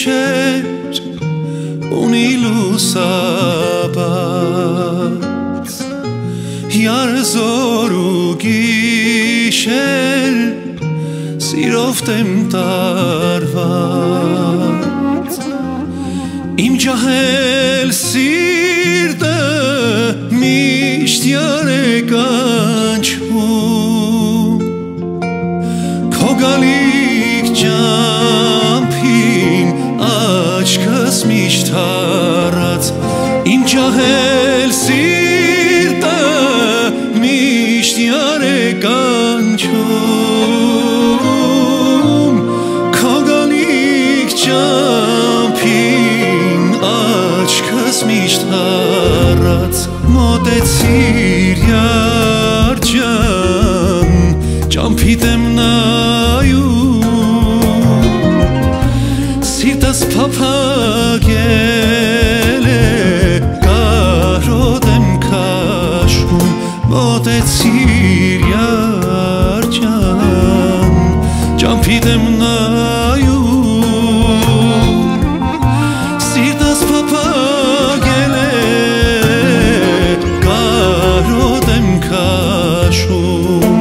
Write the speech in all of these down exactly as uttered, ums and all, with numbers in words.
gիշեր ունի լուսաբաց Յարզոր ու գիշեր սիրով տեմ տարված Իմ ջահել սիրտը միշտ յարեկանչում Քո գալիք ջամփին աչքս միշտ հառած Իմ ջահել սիրտը միշտ յարեկանչում Քո գալիք ջամփին աչքս միշտ հառած Մոտեցիր յար ջան ջամփիդ եմ նայում Սիրտս փափագել է կարոտ եմ քաշում Մոտեցիր յար ջան ջամփիդ եմ նայում Սիրտս փափագել է կարոտ եմ քաշում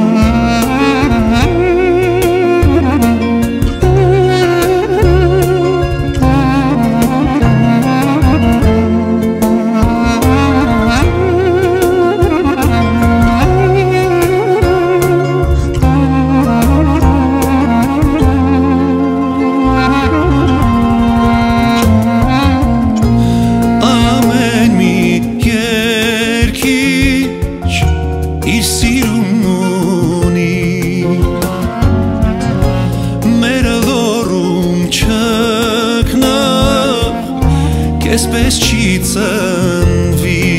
Իր սիրուն ունի Մերը լորում չկնա Կեսպես չի ծնվի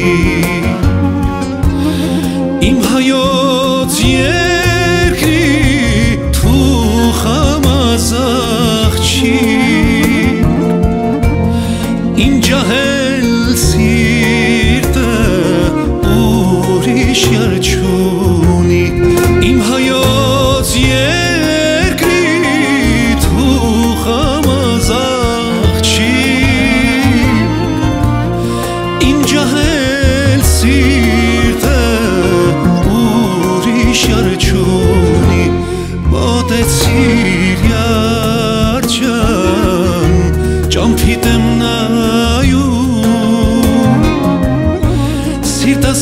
Իմ հայոց երկրի թուխ համազախ չի Իմ ջահել սիրտը ուրիշ յար չունի Իմ հայոց երկրի թուխ համազախ չի Իմ ջահել սիրտը ուրիշ յար չունի Մոտեցիր յար ջան ջամփիդ եմ նայում Սիրտս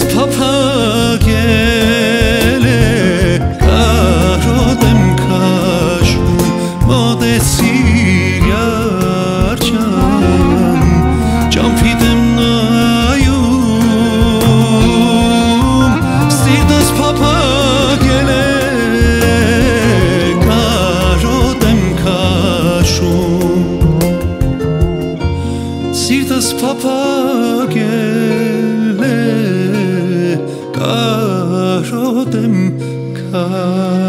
փափագել է կարոտ եմ քաշում Մոտեցիր յար ջան ջամփիդ եմ նայում Սիրտս փափագել է կարոտ եմ քաշում Սիրտս փափագել է կարոտ եմ քաշում